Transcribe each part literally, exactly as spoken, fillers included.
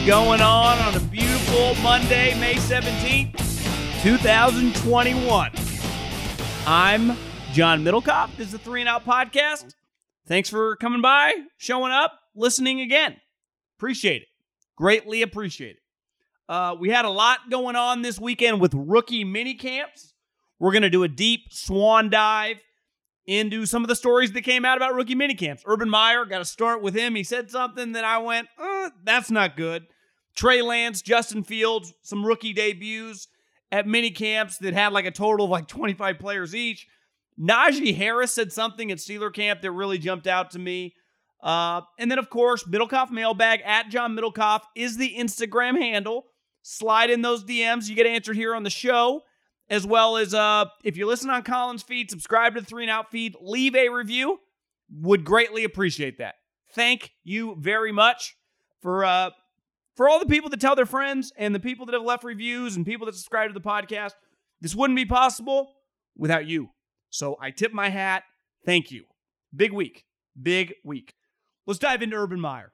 going on on a beautiful Monday, May seventeenth, twenty twenty-one. I'm John Middlecoff. This is the Three and Out Podcast. Thanks for coming by, showing up, listening again. Appreciate it. Greatly appreciate it. Uh, we had a lot going on this weekend with rookie mini camps. We're going to do a deep swan dive into some of the stories that came out about rookie mini camps. Urban Meyer, got to start with him. He said something that I went, uh, that's not good. Trey Lance, Justin Fields, some rookie debuts at mini camps that had like a total of like twenty-five players each. Najee Harris said something at Steeler camp that really jumped out to me. Uh, and then, of course, Middlecoff Mailbag at John Middlecoff is the Instagram handle. Slide in those D Ms. You get answered here on the show. As well as, uh, if you listen on Colin's feed, subscribe to the Three and Out feed, leave a review. Would greatly appreciate that. Thank you very much for uh, for all the people that tell their friends and the people that have left reviews and people that subscribe to the podcast. This wouldn't be possible without you. So I tip my hat. Thank you. Big week. Big week. Let's dive into Urban Meyer.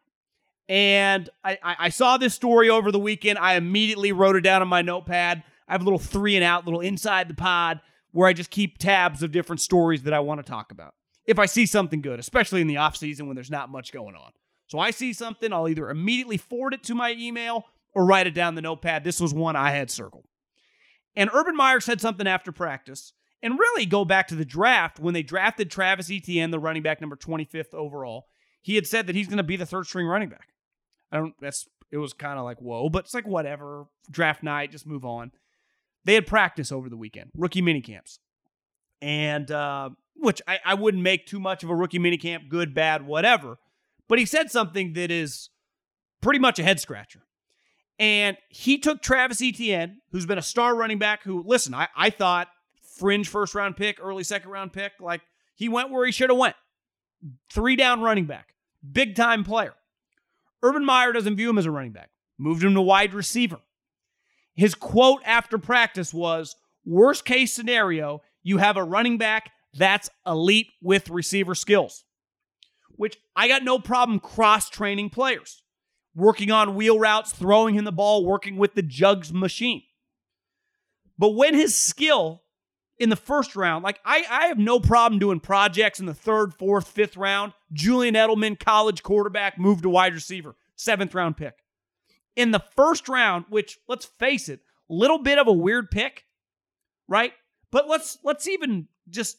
And I, I, I saw this story over the weekend. I immediately wrote it down on my notepad. I have a little three and out, little inside the pod, where I just keep tabs of different stories that I want to talk about. If I see something good, especially in the off season when there's not much going on. So I see something, I'll either immediately forward it to my email or write it down the notepad. This was one I had circled. And Urban Meyer said something after practice, and really go back to the draft when they drafted Travis Etienne, the running back number twenty-fifth overall. He had said that he's going to be the third string running back. I don't, that's, it was kind of like, whoa, but it's like, whatever, draft night, just move on. They had practice over the weekend, rookie minicamps. And, uh, which I, I wouldn't make too much of a rookie minicamp, good, bad, whatever. But he said something that is pretty much a head scratcher. And he took Travis Etienne, who's been a star running back, who, listen, I, I thought fringe first round pick, early second round pick, like he went where he should have went. Three down running back, big time player. Urban Meyer doesn't view him as a running back, moved him to wide receiver. His quote after practice was, worst case scenario, you have a running back that's elite with receiver skills. Which I got no problem cross-training players. Working on wheel routes, throwing him the ball, working with the jugs machine. But when his skill in the first round, like I, I have no problem doing projects in the third, fourth, fifth round. Julian Edelman, college quarterback, moved to wide receiver, seventh round pick. In the first round, which, let's face it, little bit of a weird pick, right? But let's let's even just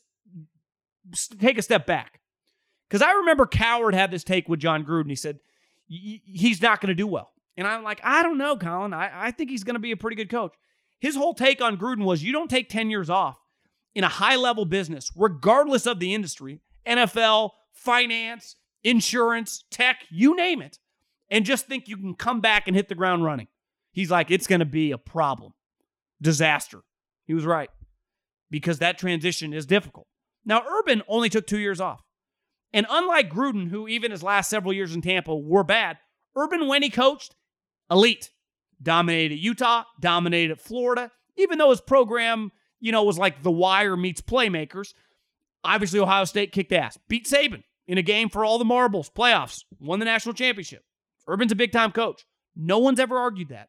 take a step back. Because I remember Coward had this take with John Gruden. He said, he's not going to do well. And I'm like, I don't know, Colin. I, I think he's going to be a pretty good coach. His whole take on Gruden was, you don't take ten years off in a high-level business, regardless of the industry, N F L, finance, insurance, tech, you name it, and just think you can come back and hit the ground running. He's like, it's going to be a problem. Disaster. He was right. Because that transition is difficult. Now, Urban only took two years off. And unlike Gruden, who even his last several years in Tampa were bad, Urban, when he coached, elite. Dominated Utah, dominated Florida. Even though his program, you know, was like The Wire meets Playmakers, obviously Ohio State kicked ass. Beat Saban in a game for all the marbles, playoffs, won the national championship. Urban's a big-time coach. No one's ever argued that.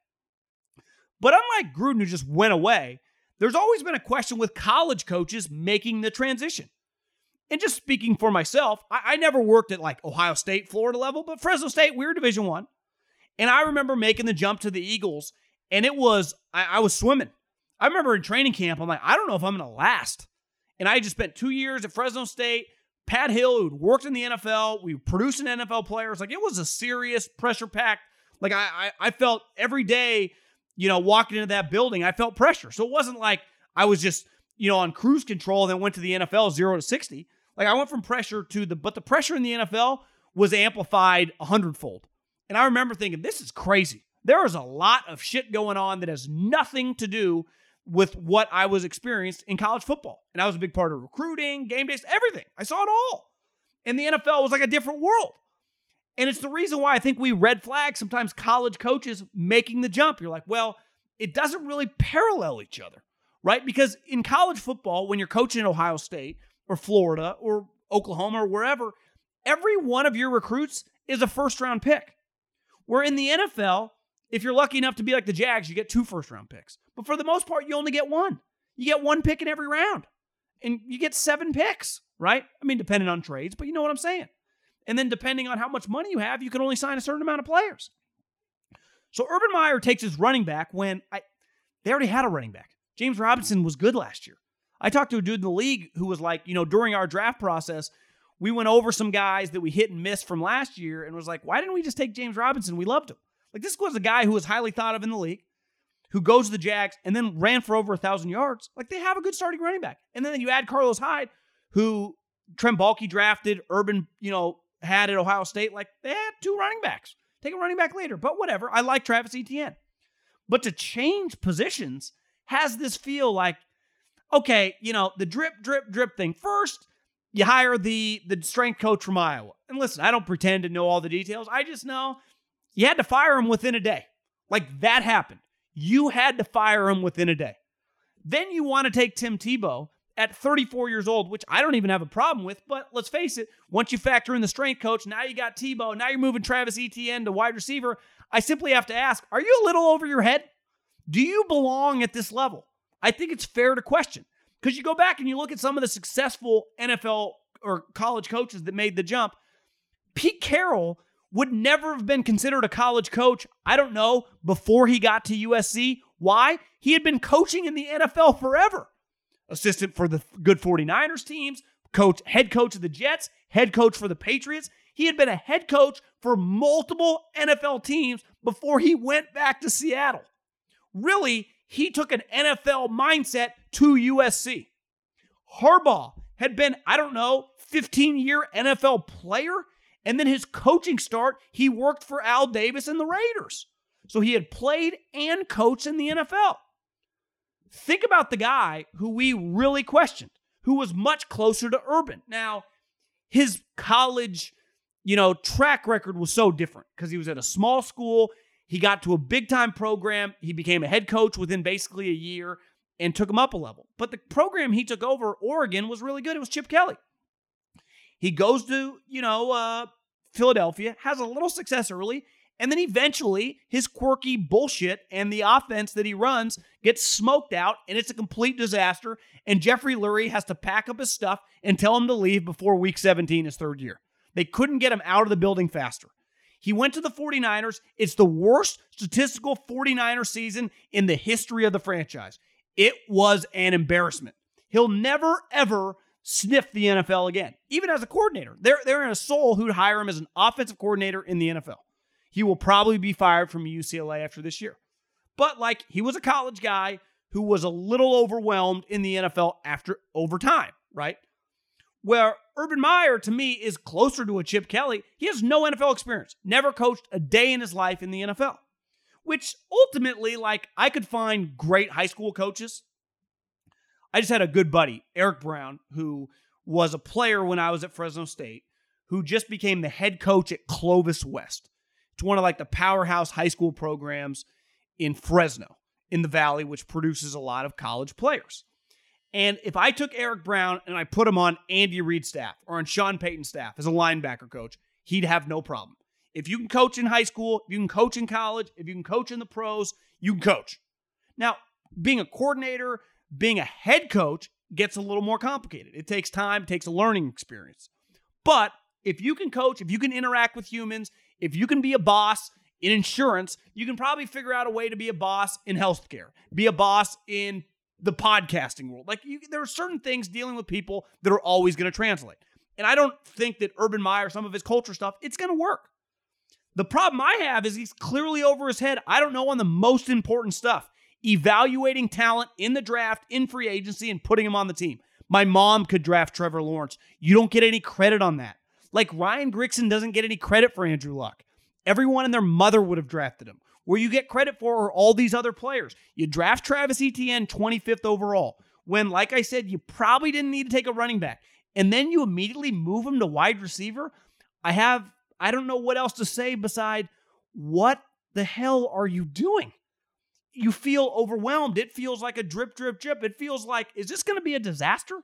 But unlike Gruden, who just went away, there's always been a question with college coaches making the transition. And just speaking for myself, I, I never worked at like Ohio State, Florida level, but Fresno State, we were Division One. And I remember making the jump to the Eagles, and it was, I, I was swimming. I remember in training camp, I'm like, I don't know if I'm going to last. And I just spent two years at Fresno State. Pat Hill, who'd worked in the N F L, we were producing N F L players. Like, it was a serious pressure-packed, like, I, I, I felt every day, you know, walking into that building, I felt pressure. So it wasn't like I was just, you know, on cruise control and then went to the N F L zero to sixty. Like, I went from pressure to the, but the pressure in the N F L was amplified a hundredfold. And I remember thinking, this is crazy. There is a lot of shit going on that has nothing to do with what I was experienced in college football. And I was a big part of recruiting, game days, everything. I saw it all. And the N F L was like a different world. And it's the reason why I think we red flag sometimes college coaches making the jump. You're like, well, it doesn't really parallel each other, right? Because in college football, when you're coaching at Ohio State or Florida or Oklahoma or wherever, every one of your recruits is a first round pick. Where in the N F L, If you're lucky enough to be like the Jags, you get two first-round picks. But for the most part, you only get one. You get one pick in every round. And you get seven picks, right? I mean, depending on trades, but you know what I'm saying. And then depending on how much money you have, you can only sign a certain amount of players. So Urban Meyer takes his running back when I, they already had a running back. James Robinson was good last year. I talked to a dude in the league who was like, you know, during our draft process, we went over some guys that we hit and missed from last year and was like, why didn't we just take James Robinson? We loved him. Like, this was a guy who was highly thought of in the league, who goes to the Jags and then ran for over one thousand yards. Like, they have a good starting running back. And then you add Carlos Hyde, who Trent Baalke drafted, Urban, you know, had at Ohio State. Like, they had two running backs. Take a running back later. But whatever. I like Travis Etienne. But to change positions has this feel like, okay, you know, the drip, drip, drip thing. First, you hire the, the strength coach from Iowa. And listen, I don't pretend to know all the details. I just know you had to fire him within a day. Like, that happened. You had to fire him within a day. Then you want to take Tim Tebow at thirty-four years old, which I don't even have a problem with, but let's face it, once you factor in the strength coach, now you got Tebow, now you're moving Travis Etienne to wide receiver. I simply have to ask, are you a little over your head? Do you belong at this level? I think it's fair to question. Because you go back and you look at some of the successful N F L or college coaches that made the jump. Pete Carroll would never have been considered a college coach, I don't know, before he got to U S C. Why? He had been coaching in the N F L forever. Assistant for the good 49ers teams, coach, head coach of the Jets, head coach for the Patriots. He had been a head coach for multiple N F L teams before he went back to Seattle. Really, he took an N F L mindset to U S C. Harbaugh had been, I don't know, fifteen-year N F L player, and then his coaching start, he worked for Al Davis and the Raiders. So he had played and coached in the N F L. Think about the guy who we really questioned, who was much closer to Urban. Now, his college, you know, track record was so different because he was at a small school. He got to a big-time program. He became a head coach within basically a year and took him up a level. But the program he took over, Oregon, was really good. It was Chip Kelly. He goes to, you know, uh, Philadelphia, has a little success early, and then eventually his quirky bullshit and the offense that he runs gets smoked out, and it's a complete disaster, and Jeffrey Lurie has to pack up his stuff and tell him to leave before week seventeen, his third year. They couldn't get him out of the building faster. He went to the 49ers. It's the worst statistical 49er season in the history of the franchise. It was an embarrassment. He'll never, ever sniff the N F L again, even as a coordinator. They're, they're in a soul who'd hire him as an offensive coordinator in the N F L. He will probably be fired from U C L A after this year. But, like, he was a college guy who was a little overwhelmed in the N F L after over time, right? Where Urban Meyer, to me, is closer to a Chip Kelly. He has no N F L experience. Never coached a day in his life in the N F L. Which, ultimately, like, I could find great high school coaches. I just had a good buddy, Eric Brown, who was a player when I was at Fresno State, who just became the head coach at Clovis West. It's one of, like, the powerhouse high school programs in Fresno, in the Valley, which produces a lot of college players. And if I took Eric Brown and I put him on Andy Reid's staff or on Sean Payton's staff as a linebacker coach, he'd have no problem. If you can coach in high school, if you can coach in college, if you can coach in the pros, you can coach. Now, being a coordinator, being a head coach gets a little more complicated. It takes time, it takes a learning experience. But if you can coach, if you can interact with humans, if you can be a boss in insurance, you can probably figure out a way to be a boss in healthcare, be a boss in the podcasting world. Like, you, there are certain things dealing with people that are always going to translate. And I don't think that Urban Meyer, some of his culture stuff, it's going to work. The problem I have is he's clearly over his head. I don't know on the most important stuff. Evaluating talent in the draft, in free agency, and putting him on the team. My mom could draft Trevor Lawrence. You don't get any credit on that. Like, Ryan Grigson doesn't get any credit for Andrew Luck. Everyone and their mother would have drafted him. Where you get credit for are all these other players. You draft Travis Etienne twenty-fifth overall, when, like I said, you probably didn't need to take a running back. And then you immediately move him to wide receiver. I have, I don't know what else to say beside, what the hell are you doing? You feel overwhelmed. It feels like a drip, drip, drip. It feels like, is this going to be a disaster?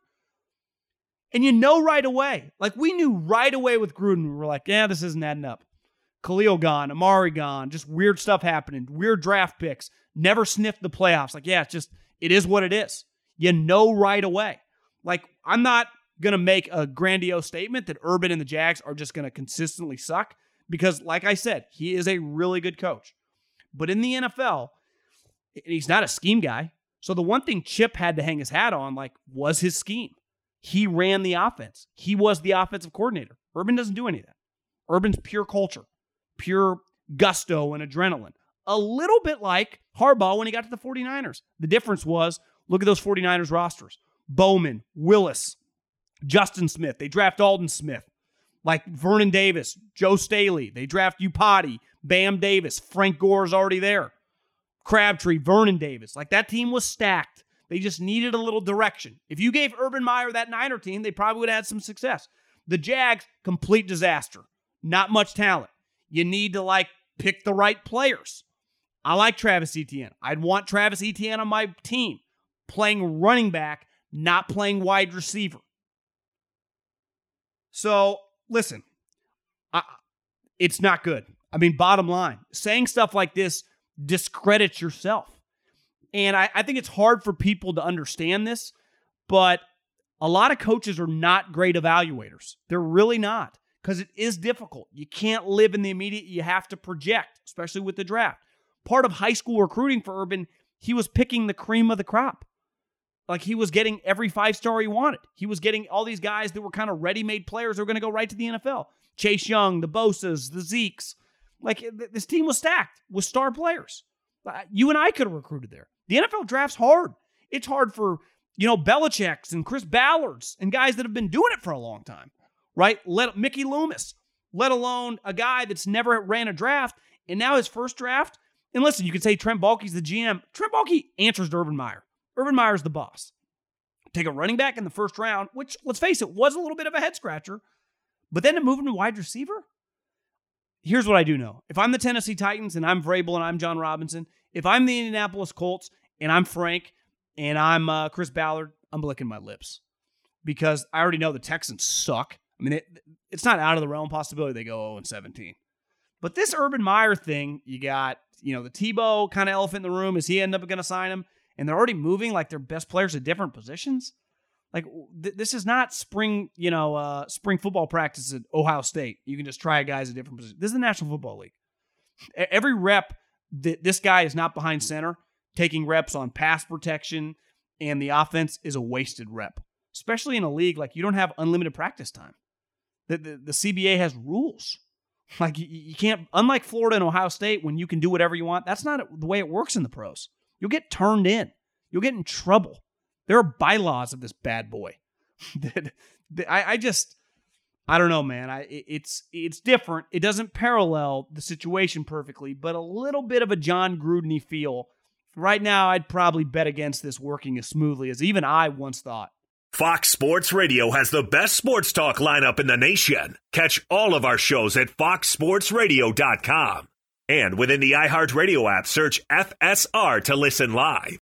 And you know right away. Like, we knew right away with Gruden. We were like, yeah, this isn't adding up. Khalil gone, Amari gone, just weird stuff happening, weird draft picks, never sniffed the playoffs. Like, yeah, it's just, it is what it is. You know right away. Like, I'm not going to make a grandiose statement that Urban and the Jags are just going to consistently suck because, like I said, he is a really good coach. But in the N F L, he's not a scheme guy. So the one thing Chip had to hang his hat on, like, was his scheme. He ran the offense. He was the offensive coordinator. Urban doesn't do any of that. Urban's pure culture, pure gusto and adrenaline. A little bit like Harbaugh when he got to the 49ers. The difference was, look at those 49ers rosters. Bowman, Willis, Justin Smith. They draft Alden Smith. Like Vernon Davis, Joe Staley. They draft Upati, Bam Davis. Frank Gore's already there. Crabtree, Vernon Davis. Like, that team was stacked. They just needed a little direction. If you gave Urban Meyer that Niner team, they probably would have had some success. The Jags, complete disaster. Not much talent. You need to, like, pick the right players. I like Travis Etienne. I'd want Travis Etienne on my team. Playing running back, not playing wide receiver. So, listen. I, it's not good. I mean, bottom line. Saying stuff like this discredits yourself. And I, I think it's hard for people to understand this, but a lot of coaches are not great evaluators. They're really not, because it is difficult. You can't live in the immediate. You have to project, especially with the draft. Part of high school recruiting for Urban, he was picking the cream of the crop. Like, he was getting every five-star he wanted. He was getting all these guys that were kind of ready-made players who were going to go right to the N F L. Chase Young, the Bosas, the Zekes. Like, this team was stacked with star players. You and I could have recruited there. The N F L draft's hard. It's hard for, you know, Belichick's and Chris Ballard's and guys that have been doing it for a long time, right? Let Mickey Loomis, let alone a guy that's never ran a draft, and now his first draft. And listen, you can say Trent Baalke's the G M. Trent Baalke answers to Urban Meyer. Urban Meyer's the boss. Take a running back in the first round, which, let's face it, was a little bit of a head-scratcher, but then to move him to wide receiver? Here's what I do know. If I'm the Tennessee Titans and I'm Vrabel and I'm John Robinson, if I'm the Indianapolis Colts and I'm Frank and I'm uh, Chris Ballard, I'm licking my lips because I already know the Texans suck. I mean, it, it's not out of the realm of possibility they go oh and seventeen. But this Urban Meyer thing, you got, you know, the Tebow kind of elephant in the room. Is he end up going to sign him? And they're already moving like their best players at different positions. Like, th- this is not spring, you know, uh, spring football practice at Ohio State. You can just try guys at different positions. This is the National Football League. Every rep that this guy is not behind center, taking reps on pass protection and the offense is a wasted rep, especially in a league like you don't have unlimited practice time. The, the, the C B A has rules. Like, you, you can't, unlike Florida and Ohio State, when you can do whatever you want, that's not the way it works in the pros. You'll get turned in. You'll get in trouble. There are bylaws of this bad boy. I, I just, I don't know, man. I it's it's different. It doesn't parallel the situation perfectly, but a little bit of a John Gruden-y feel. Right now, I'd probably bet against this working as smoothly as even I once thought. Fox Sports Radio has the best sports talk lineup in the nation. Catch all of our shows at fox sports radio dot com. And within the iHeartRadio app, search F S R to listen live.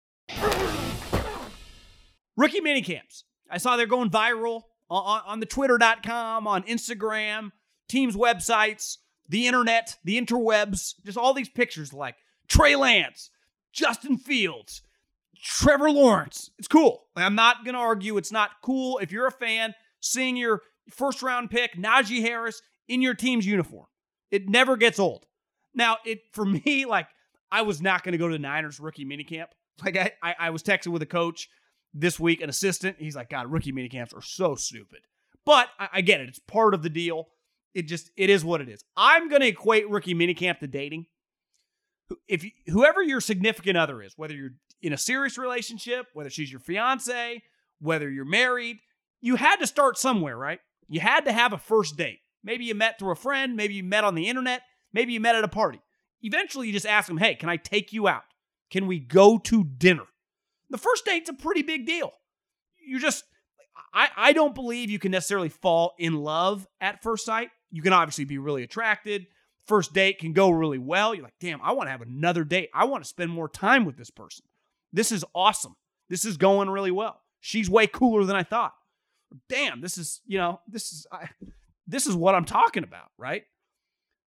Rookie minicamps. I saw they're going viral on, on the twitter dot com, on Instagram, teams' websites, the internet, the interwebs, just all these pictures like Trey Lance, Justin Fields, Trevor Lawrence. It's cool. I'm not going to argue it's not cool if you're a fan seeing your first-round pick, Najee Harris, in your team's uniform. It never gets old. Now, it for me, like, I was not going to go to the Niners rookie minicamp. Like, I, I, I was texting with a coach this week, an assistant. He's like, God, rookie minicamps are so stupid. But I, I get it. It's part of the deal. It just, it is what it is. I'm going to equate rookie minicamp to dating. If you, whoever your significant other is, whether you're in a serious relationship, whether she's your fiance, whether you're married, you had to start somewhere, right? You had to have a first date. Maybe you met through a friend. Maybe you met on the internet. Maybe you met at a party. Eventually, you just ask them, hey, can I take you out? Can we go to dinner? The first date's a pretty big deal. You just, I, I don't believe you can necessarily fall in love at first sight. You can obviously be really attracted. First date can go really well. You're like, damn, I want to have another date. I want to spend more time with this person. This is awesome. This is going really well. She's way cooler than I thought. Damn, this is, you know, this is, I, this is what I'm talking about, right?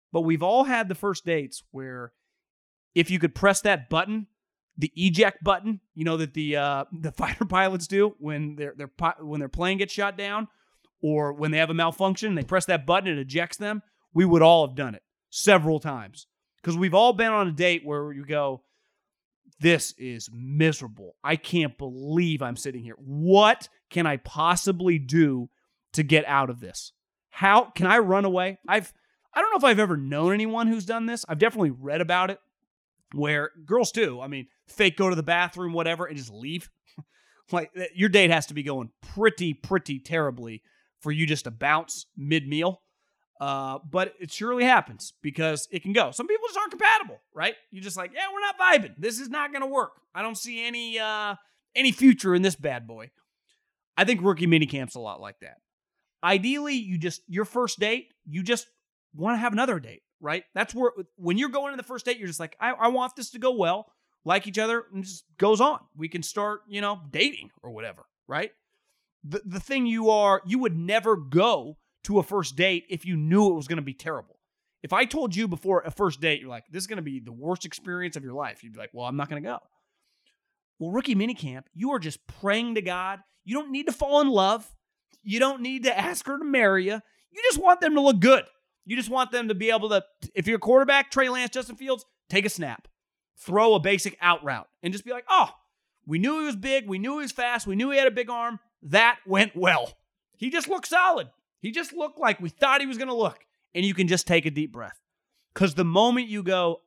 but we've all had the first dates where if you could press that button, the eject button, you know, that the uh, the fighter pilots do when their their when their plane gets shot down, or when they have a malfunction, they press that button and it ejects them. We would all have done it several times because we've all been on a date where you go, this is miserable. I can't believe I'm sitting here. What can I possibly do to get out of this? How can I run away? I've I don't know if I've ever known anyone who's done this. I've definitely read about it where girls too, I mean, fake go to the bathroom, whatever, and just leave. Like, your date has to be going pretty, pretty terribly for you just to bounce mid-meal. Uh, but it surely happens because it can go. Some people just aren't compatible, right? You're just like, yeah, we're not vibing. This is not going to work. I don't see any uh, any future in this bad boy. I think rookie minicamp's a lot like that. Ideally, you just, your first date, you just want to have another date, right? That's where, when you're going to the first date, you're just like, I, I want this to go well, like each other, and it just goes on. We can start, you know, dating or whatever, right? The, the thing you are, you would never go to a first date if you knew it was going to be terrible. If I told you before a first date, you're like, this is going to be the worst experience of your life, you'd be like, well, I'm not going to go. Well, rookie minicamp, you are just praying to God. You don't need to fall in love. You don't need to ask her to marry you. You just want them to look good. You just want them to be able to, if you're a quarterback, Trey Lance, Justin Fields, take a snap. Throw a basic out route and just be like, oh, we knew he was big. We knew he was fast. We knew he had a big arm. That went well. He just looked solid. He just looked like we thought he was going to look. And you can just take a deep breath. Because the moment you go,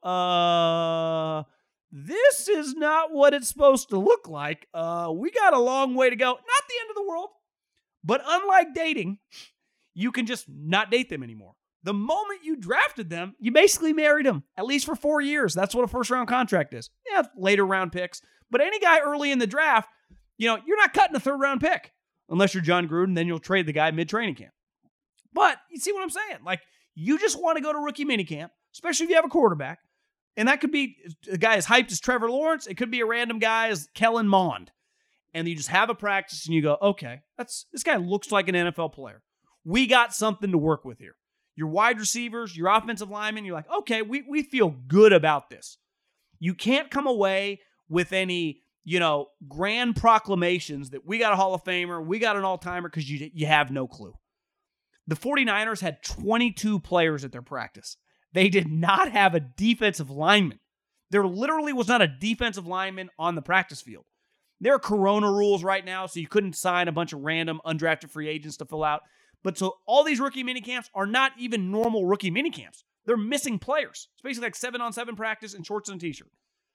uh, this is not what it's supposed to look like. Uh, we got a long way to go. Not the end of the world. But unlike dating, you can just not date them anymore. The moment you drafted them, you basically married them, at least for four years. That's what a first-round contract is. Yeah, later round picks. But any guy early in the draft, you know, you're not cutting a third-round pick. Unless you're John Gruden, then you'll trade the guy mid-training camp. But you see what I'm saying? Like, you just want to go to rookie minicamp, especially if you have a quarterback. And that could be a guy as hyped as Trevor Lawrence. It could be a random guy as Kellen Mond. And you just have a practice and you go, okay, that's this guy looks like an N F L player. We got something to work with here. Your wide receivers, your offensive linemen, you're like, okay, we, we feel good about this. You can't come away with any, you know, grand proclamations that we got a Hall of Famer, we got an all-timer, because you, you have no clue. The 49ers had twenty-two players at their practice. They did not have a defensive lineman. There literally was not a defensive lineman on the practice field. There are corona rules right now, so you couldn't sign a bunch of random undrafted free agents to fill out. But so all these rookie minicamps are not even normal rookie minicamps. They're missing players. It's basically like seven-on-seven practice in shorts and a t-shirt.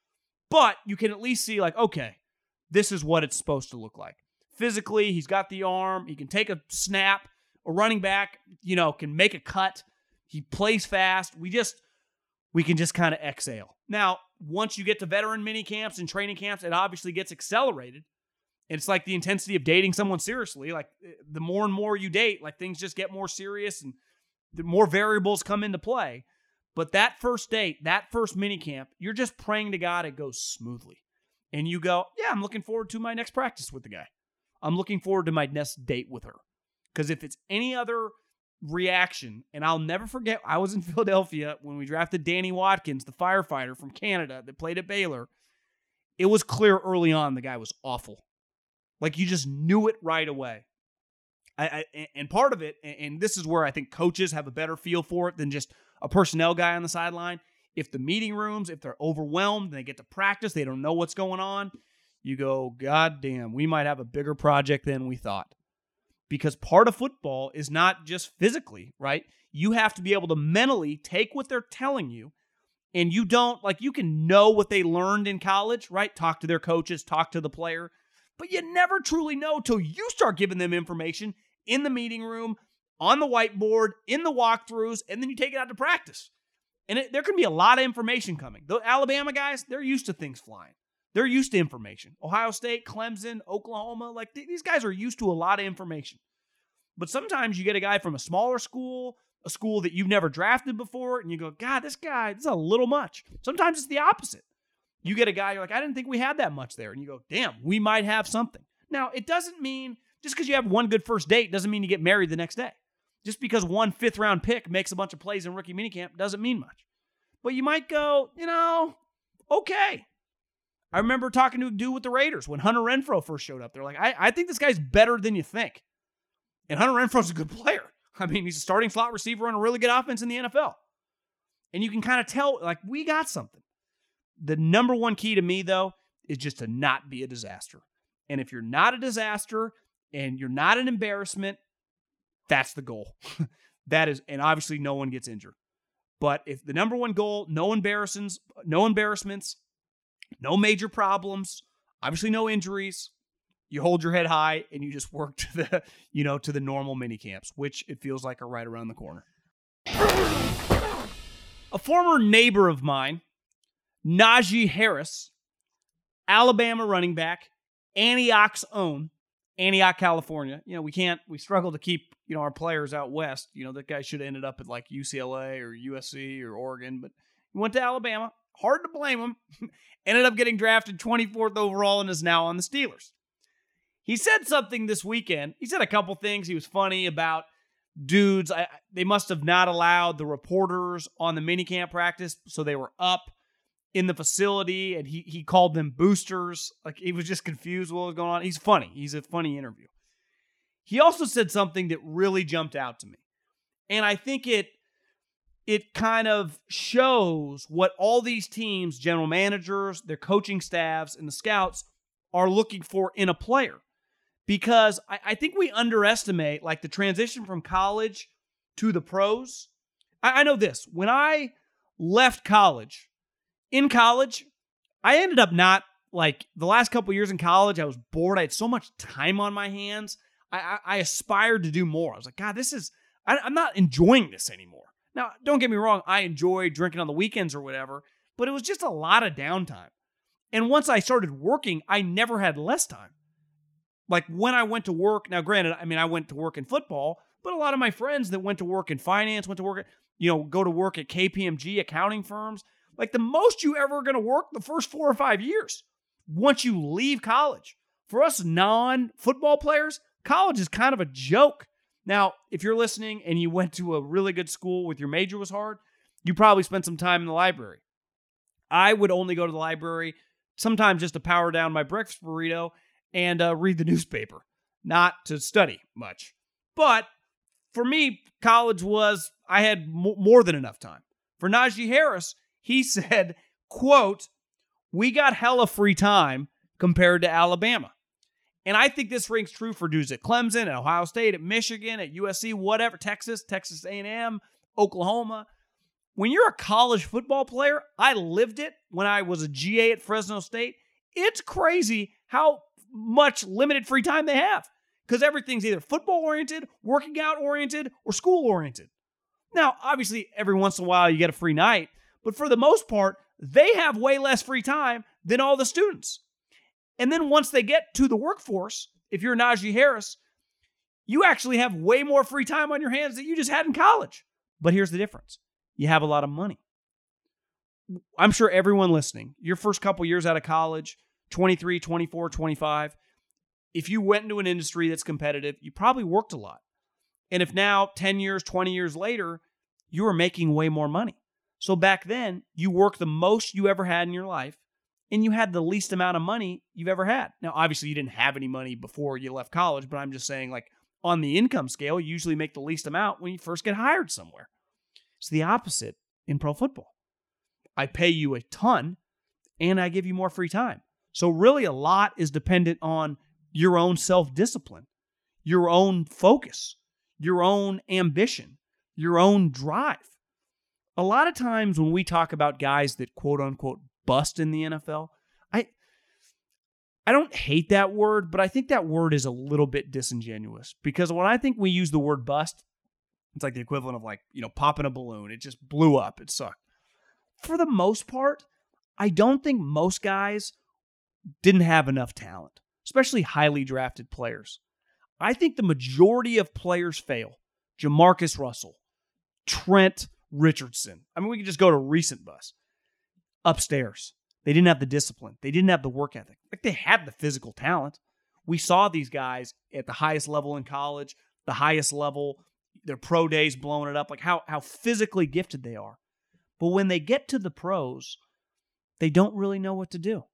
But you can at least see, like, okay, this is what it's supposed to look like. Physically, he's got the arm. He can take a snap. A running back, you know, can make a cut. He plays fast. We just, we can just kind of exhale. Now, once you get to veteran mini camps and training camps, it obviously gets accelerated. And it's like the intensity of dating someone seriously. Like, the more and more you date, like, things just get more serious and the more variables come into play. But that first date, that first mini camp, you're just praying to God it goes smoothly. And you go, yeah, I'm looking forward to my next practice with the guy. I'm looking forward to my next date with her. Because if it's any other reaction, and I'll never forget, I was in Philadelphia when we drafted Danny Watkins, the firefighter from Canada that played at Baylor. It was clear early on the guy was awful. Like, you just knew it right away. I, I, and part of it, and this is where I think coaches have a better feel for it than just a personnel guy on the sideline. If the meeting rooms, if they're overwhelmed, and they get to practice, they don't know what's going on, you go, God damn, we might have a bigger project than we thought. Because part of football is not just physically, right? You have to be able to mentally take what they're telling you, and you don't, like, you can know what they learned in college, right? Talk to their coaches, talk to the player, but you never truly know till you start giving them information in the meeting room, on the whiteboard, in the walkthroughs, and then you take it out to practice. And it, there can be a lot of information coming. The Alabama guys, they're used to things flying. They're used to information. Ohio State, Clemson, Oklahoma, like th- these guys are used to a lot of information. But sometimes you get a guy from a smaller school, a school that you've never drafted before, and you go, God, this guy, this is a little much. Sometimes it's the opposite. You get a guy, you're like, I didn't think we had that much there. And you go, damn, we might have something. Now, it doesn't mean, just because you have one good first date doesn't mean you get married the next day. Just because one fifth round pick makes a bunch of plays in rookie minicamp doesn't mean much. But you might go, you know, okay. I remember talking to a dude with the Raiders when Hunter Renfrow first showed up. They're like, I, I think this guy's better than you think. And Hunter Renfrow's a good player. I mean, he's a starting slot receiver on a really good offense in the N F L. And you can kind of tell, like, we got something. The number one key to me, though, is just to not be a disaster. And if you're not a disaster and you're not an embarrassment, that's the goal. That is, and obviously no one gets injured. But if the number one goal, no embarrassments, no embarrassments, no major problems, obviously no injuries, you hold your head high and you just work to the, you know, to the normal mini camps, which it feels like are right around the corner. A former neighbor of mine, Najee Harris, Alabama running back, Antioch's own, Antioch, California. You know, we can't, we struggle to keep, you know, our players out west. You know, that guy should have ended up at like U C L A or U S C or Oregon, but he went to Alabama. Hard to blame him. Ended up getting drafted twenty-fourth overall and is now on the Steelers. He said something this weekend. He said a couple things. He was funny about dudes. I, they must have not allowed the reporters on the minicamp practice, so they were up in the facility, and he he called them boosters. Like, he was just confused what was going on. He's funny. He's a funny interview. He also said something that really jumped out to me. And I think it it kind of shows what all these teams, general managers, their coaching staffs, and the scouts are looking for in a player. Because I, I think we underestimate, like, the transition from college to the pros. I, I know this. When I left college, in college, I ended up not, like, the last couple years in college, I was bored. I had so much time on my hands. I, I, I aspired to do more. I was like, God, this is, I, I'm not enjoying this anymore. Now, don't get me wrong. I enjoy drinking on the weekends or whatever, but it was just a lot of downtime. And once I started working, I never had less time. Like, when I went to work, now granted, I mean, I went to work in football, but a lot of my friends that went to work in finance, went to work at, you know, go to work at K P M G accounting firms, like, the most you ever going to work the first four or five years once you leave college. For us non-football players, college is kind of a joke. Now, if you're listening and you went to a really good school with your major was hard, you probably spent some time in the library. I would only go to the library sometimes just to power down my breakfast burrito and uh, read the newspaper, not to study much. But for me, college was, I had m- more than enough time. For Najee Harris, he said, quote, "We got hella free time compared to Alabama." And I think this rings true for dudes at Clemson, at Ohio State, at Michigan, at U S C, whatever, Texas, Texas A and M, Oklahoma. When you're a college football player, I lived it when I was a G A at Fresno State. It's crazy how much limited free time they have because everything's either football-oriented, working out-oriented, or school-oriented. Now, obviously, every once in a while you get a free night, but for the most part, they have way less free time than all the students. And then once they get to the workforce, if you're Najee Harris, you actually have way more free time on your hands than you just had in college. But here's the difference. You have a lot of money. I'm sure everyone listening, your first couple years out of college, twenty-three, twenty-four, twenty-five, if you went into an industry that's competitive, you probably worked a lot. And if now, ten years, twenty years later, you are making way more money. So back then, you worked the most you ever had in your life, and you had the least amount of money you've ever had. Now, obviously, you didn't have any money before you left college, but I'm just saying, like, on the income scale, you usually make the least amount when you first get hired somewhere. It's the opposite in pro football. I pay you a ton, and I give you more free time. So really, a lot is dependent on your own self-discipline, your own focus, your own ambition, your own drive. A lot of times when we talk about guys that quote-unquote bust in the N F L, I I don't hate that word, but I think that word is a little bit disingenuous because when I think we use the word bust, it's like the equivalent of, like, you know, popping a balloon. It just blew up. It sucked. For the most part, I don't think most guys didn't have enough talent, especially highly drafted players. I think the majority of players fail. Jamarcus Russell, Trent Richardson. I mean, we can just go to recent busts. Upstairs. They didn't have the discipline. They didn't have the work ethic. Like, they had the physical talent. We saw these guys at the highest level in college, the highest level their pro days blowing it up, like how how physically gifted they are. But when they get to the pros, they don't really know what to do.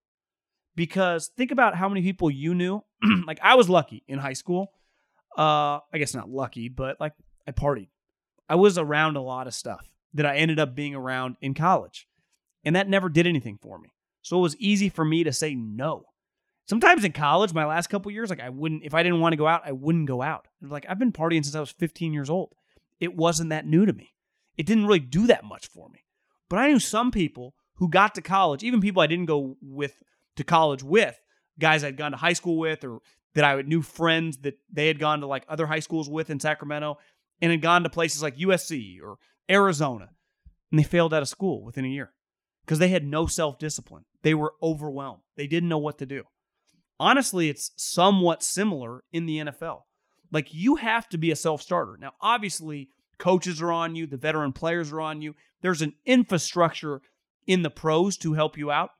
Because think about how many people you knew. Like I was lucky in high school. Uh, I guess not lucky, but like I partied. I was around a lot of stuff that I ended up being around in college. And that never did anything for me. So it was easy for me to say no. Sometimes in college, my last couple years, like I wouldn't, if I didn't want to go out, I wouldn't go out. Like I've been partying since I was fifteen years old. It wasn't that new to me. It didn't really do that much for me. But I knew some people who got to college, even people I didn't go with to college with, guys I'd gone to high school with, or that I knew friends that they had gone to like other high schools with in Sacramento and had gone to places like U S C or Arizona, and they failed out of school within a year because they had no self-discipline. They were overwhelmed. They didn't know what to do. Honestly, it's somewhat similar in the N F L. Like you have to be a self-starter. Now, obviously, coaches are on you. The veteran players are on you. There's an infrastructure in the pros to help you out.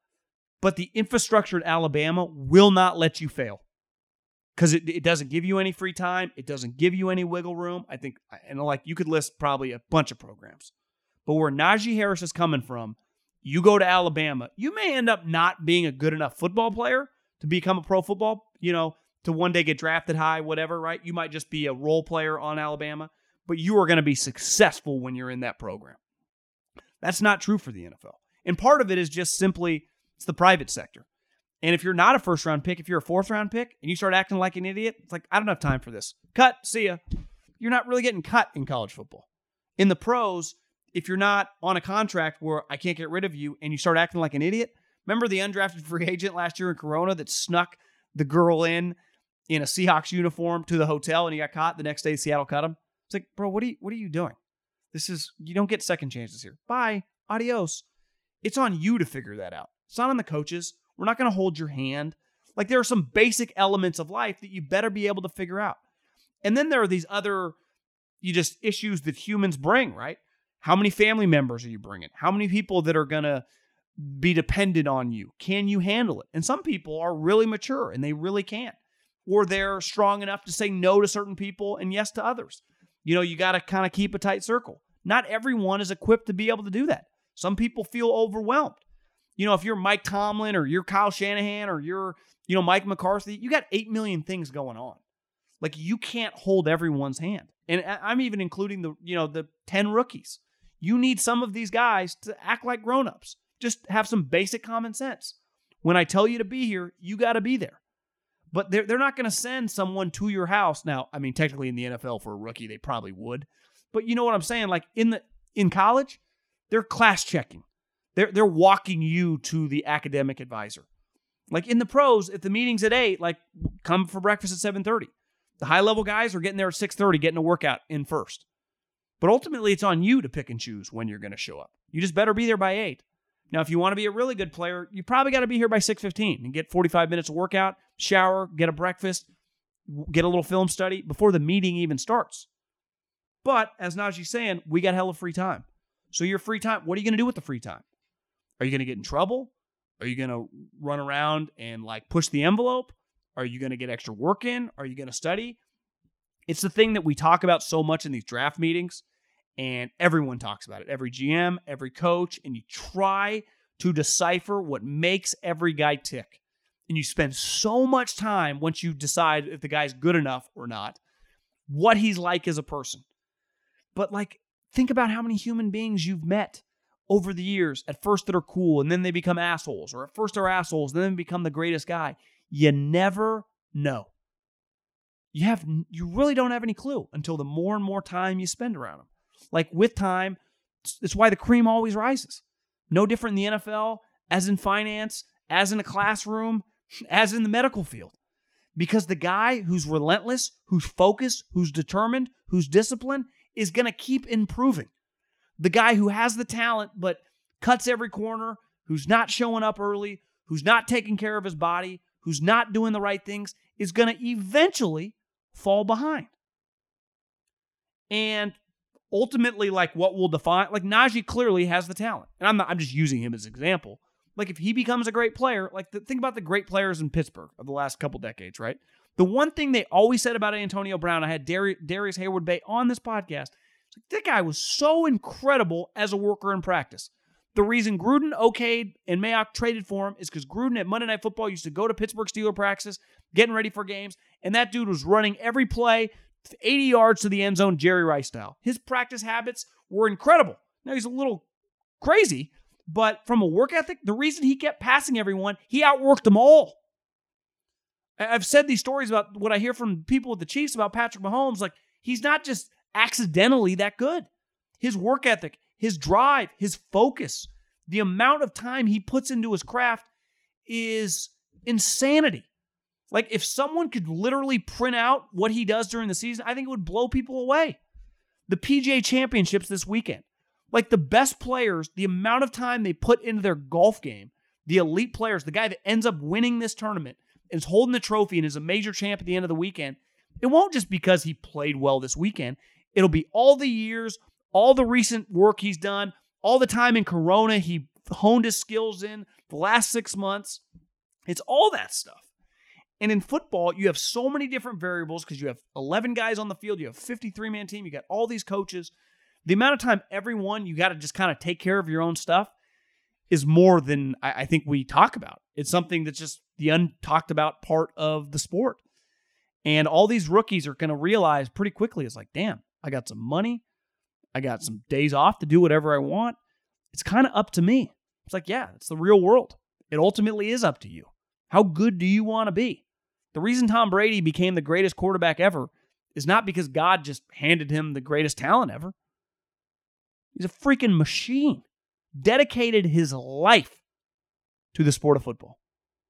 But the infrastructure at Alabama will not let you fail because it, it doesn't give you any free time. It doesn't give you any wiggle room. I think, and like you could list probably a bunch of programs. But where Najee Harris is coming from, you go to Alabama, you may end up not being a good enough football player to become a pro football, you know, to one day get drafted high, whatever, right? You might just be a role player on Alabama, but you are going to be successful when you're in that program. That's not true for the N F L. And part of it is just simply, it's the private sector. And if you're not a first round pick, if you're a fourth round pick and you start acting like an idiot, it's like, I don't have time for this. Cut, see ya. You're not really getting cut in college football. In the pros, if you're not on a contract where I can't get rid of you and you start acting like an idiot, remember the undrafted free agent last year in Corona that snuck the girl in in a Seahawks uniform to the hotel and he got caught? The next day, Seattle cut him. It's like, bro, what are you, what are you doing? This is, you don't get second chances here. Bye. Adios. It's on you to figure that out. It's not on the coaches. We're not going to hold your hand. Like there are some basic elements of life that you better be able to figure out. And then there are these other, you just issues that humans bring, right? How many family members are you bringing? How many people that are going to be dependent on you? Can you handle it? And some people are really mature and they really can't. Or they're strong enough to say no to certain people and yes to others. You know, you got to kind of keep a tight circle. Not everyone is equipped to be able to do that. Some people feel overwhelmed. You know, if you're Mike Tomlin or you're Kyle Shanahan or you're, you know, Mike McCarthy, you got eight million things going on. Like you can't hold everyone's hand. And I'm even including the, you know, the ten rookies. You need some of these guys to act like grown-ups. Just have some basic common sense. When I tell you to be here, you got to be there. But they're, they're not going to send someone to your house. Now, I mean, technically in the N F L for a rookie, they probably would. But you know what I'm saying? Like in the in college, they're class checking. They're, they're walking you to the academic advisor. Like in the pros, if the meeting's at eight, like come for breakfast at seven thirty. The high-level guys are getting there at six thirty, getting a workout in first. But ultimately, it's on you to pick and choose when you're going to show up. You just better be there by eight. Now, if you want to be a really good player, you probably got to be here by six fifteen and get forty-five minutes of workout, shower, get a breakfast, get a little film study before the meeting even starts. But, as Najee's saying, we got hella free time. So your free time, what are you going to do with the free time? Are you going to get in trouble? Are you going to run around and like push the envelope? Are you going to get extra work in? Are you going to study? It's the thing that we talk about so much in these draft meetings, and everyone talks about it. Every G M, every coach, and you try to decipher what makes every guy tick. And you spend so much time once you decide if the guy's good enough or not, what he's like as a person. But like, think about how many human beings you've met over the years, at first that are cool, and then they become assholes, or at first they're assholes, and then they become the greatest guy. You never know. You have, you really don't have any clue until the more and more time you spend around them. Like with time, it's why the cream always rises. No different in the N F L, as in finance, as in a classroom, as in the medical field. Because the guy who's relentless, who's focused, who's determined, who's disciplined, is going to keep improving. The guy who has the talent but cuts every corner, who's not showing up early, who's not taking care of his body, who's not doing the right things, is going to eventually fall behind. And ultimately, like what will define, like Najee clearly has the talent. And I'm not, I'm just using him as an example. Like if he becomes a great player, like the, think about the great players in Pittsburgh of the last couple decades, right? The one thing they always said about Antonio Brown, I had Dar- Darius Hayward-Bay on this podcast, like, that guy was so incredible as a worker in practice. The reason Gruden okayed and Mayock traded for him is because Gruden at Monday Night Football used to go to Pittsburgh Steelers practice, getting ready for games, and that dude was running every play eighty yards to the end zone, Jerry Rice style. His practice habits were incredible. Now he's a little crazy, but from a work ethic, the reason he kept passing everyone, he outworked them all. I've said these stories about what I hear from people with the Chiefs about Patrick Mahomes. Like, he's not just accidentally that good. His work ethic, his drive, his focus, the amount of time he puts into his craft is insanity. Like, if someone could literally print out what he does during the season, I think it would blow people away. The P G A Championships this weekend. Like, the best players, the amount of time they put into their golf game, the elite players, the guy that ends up winning this tournament, is holding the trophy and is a major champ at the end of the weekend, it won't just because he played well this weekend. It'll be all the years, all the recent work he's done, all the time in Corona he honed his skills in, the last six months. It's all that stuff. And in football, you have so many different variables because you have eleven guys on the field, you have a fifty-three man team, you got all these coaches. The amount of time everyone, you got to just kind of take care of your own stuff is more than I, I think we talk about. It's something that's just the untalked about part of the sport. And all these rookies are going to realize pretty quickly, it's like, damn, I got some money. I got some days off to do whatever I want. It's kind of up to me. It's like, yeah, it's the real world. It ultimately is up to you. How good do you want to be? The reason Tom Brady became the greatest quarterback ever is not because God just handed him the greatest talent ever. He's a freaking machine. Dedicated his life to the sport of football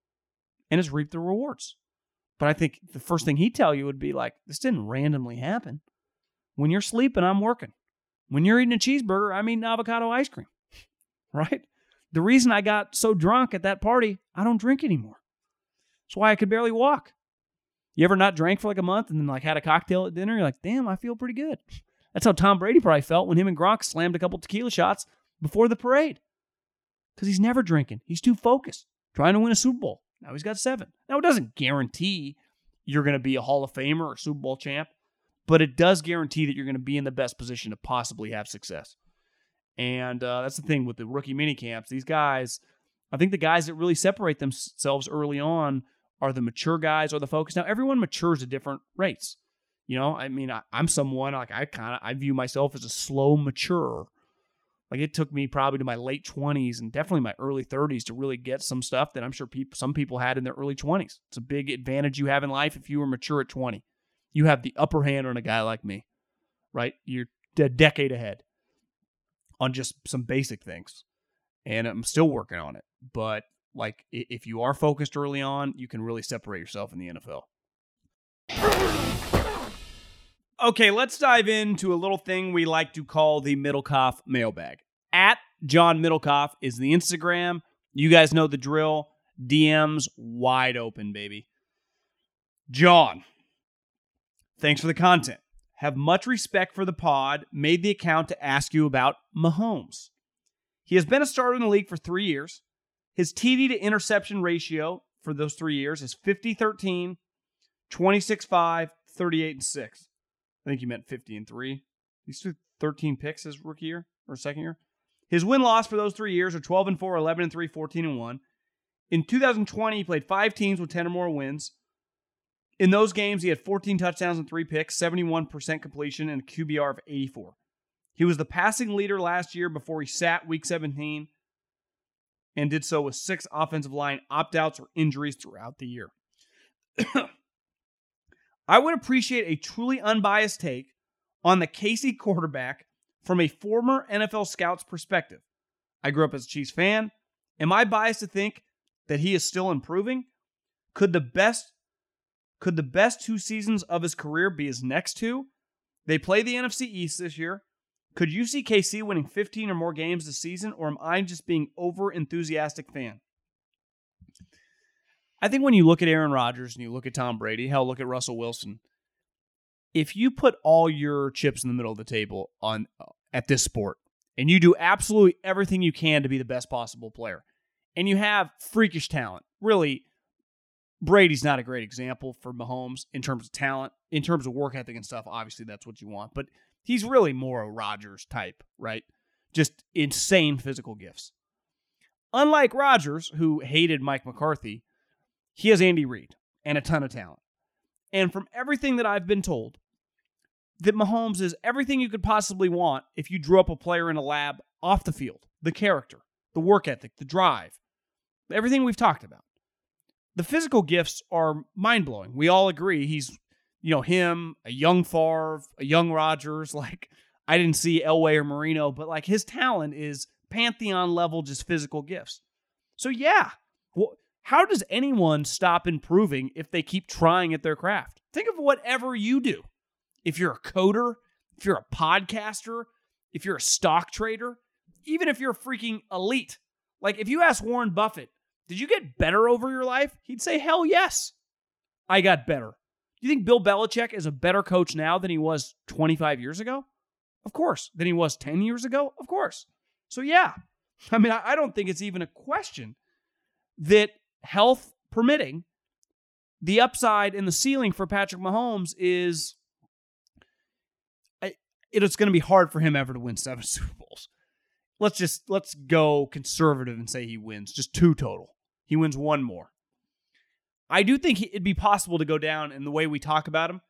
and has reaped the rewards. But I think the first thing he'd tell you would be like, this didn't randomly happen. When you're sleeping, I'm working. When you're eating a cheeseburger, I'm eating avocado ice cream. Right? The reason I got so drunk at that party, I don't drink anymore. That's why I could barely walk. You ever not drank for like a month and then like had a cocktail at dinner? You're like, damn, I feel pretty good. That's how Tom Brady probably felt when him and Gronk slammed a couple tequila shots before the parade. Because he's never drinking. He's too focused. Trying to win a Super Bowl. Now he's got seven. Now it doesn't guarantee you're going to be a Hall of Famer or Super Bowl champ, but it does guarantee that you're going to be in the best position to possibly have success. And uh, that's the thing with the rookie mini camps. These guys, I think the guys that really separate themselves early on are the mature guys or the focus. Now everyone matures at different rates. You know, I mean, I, I'm someone like I kind of I view myself as a slow maturer. Like it took me probably to my late twenties and definitely my early thirties to really get some stuff that I'm sure people, some people had in their early twenties. It's a big advantage you have in life if you were mature at twenty. You have the upper hand on a guy like me, right? You're a decade ahead on just some basic things. And I'm still working on it. But like if you are focused early on, you can really separate yourself in the N F L. Okay, let's dive into a little thing we like to call the Middlecoff mailbag. At John Middlecoff is the Instagram. You guys know the drill. D Ms wide open, baby. John, thanks for the content. Have much respect for the pod. Made the account to ask you about Mahomes. He has been a starter in the league for three years. His T D to interception ratio for those three years is fifty thirteen, twenty-six five, thirty-eight and six. I think you meant fifty and three. He's threw thirteen picks his rookie year or second year. His win-loss for those three years are twelve and four, eleven and three, fourteen and one. In two thousand twenty, he played five teams with ten or more wins. In those games, he had fourteen touchdowns and three picks, seventy-one percent completion, and a Q B R of eighty-four. He was the passing leader last year before he sat week seventeen and did so with six offensive line opt-outs or injuries throughout the year. I would appreciate a truly unbiased take on the K C quarterback from a former N F L scout's perspective. I grew up as a Chiefs fan. Am I biased to think that he is still improving? Could the best, could the best two seasons of his career be his next two? They play the N F C East this year. Could you see K C winning fifteen or more games this season, or am I just being over-enthusiastic fan? I think when you look at Aaron Rodgers and you look at Tom Brady, hell, look at Russell Wilson. If you put all your chips in the middle of the table on uh, at this sport, and you do absolutely everything you can to be the best possible player, and you have freakish talent. Really, Brady's not a great example for Mahomes in terms of talent, in terms of work ethic and stuff. Obviously, that's what you want. But he's really more a Rodgers type, right? Just insane physical gifts. Unlike Rodgers, who hated Mike McCarthy, he has Andy Reid and a ton of talent. And from everything that I've been told, that Mahomes is everything you could possibly want if you drew up a player in a lab off the field. The character, the work ethic, the drive, everything we've talked about. The physical gifts are mind-blowing. We all agree he's, you know, him, a young Favre, a young Rodgers. Like, I didn't see Elway or Marino, but like his talent is pantheon level, just physical gifts. So yeah, well, how does anyone stop improving if they keep trying at their craft? Think of whatever you do. If you're a coder, if you're a podcaster, if you're a stock trader, even if you're freaking elite. Like if you ask Warren Buffett, did you get better over your life? He'd say, hell yes, I got better. Do you think Bill Belichick is a better coach now than he was twenty-five years ago? Of course. Than he was ten years ago? Of course. So yeah, I mean, I don't think it's even a question that health permitting, the upside and the ceiling for Patrick Mahomes is, it's going to be hard for him ever to win seven Super Bowls. Let's just, let's go conservative and say he wins just two total. He wins one more. I do think it'd be possible to go down in the way we talk about him.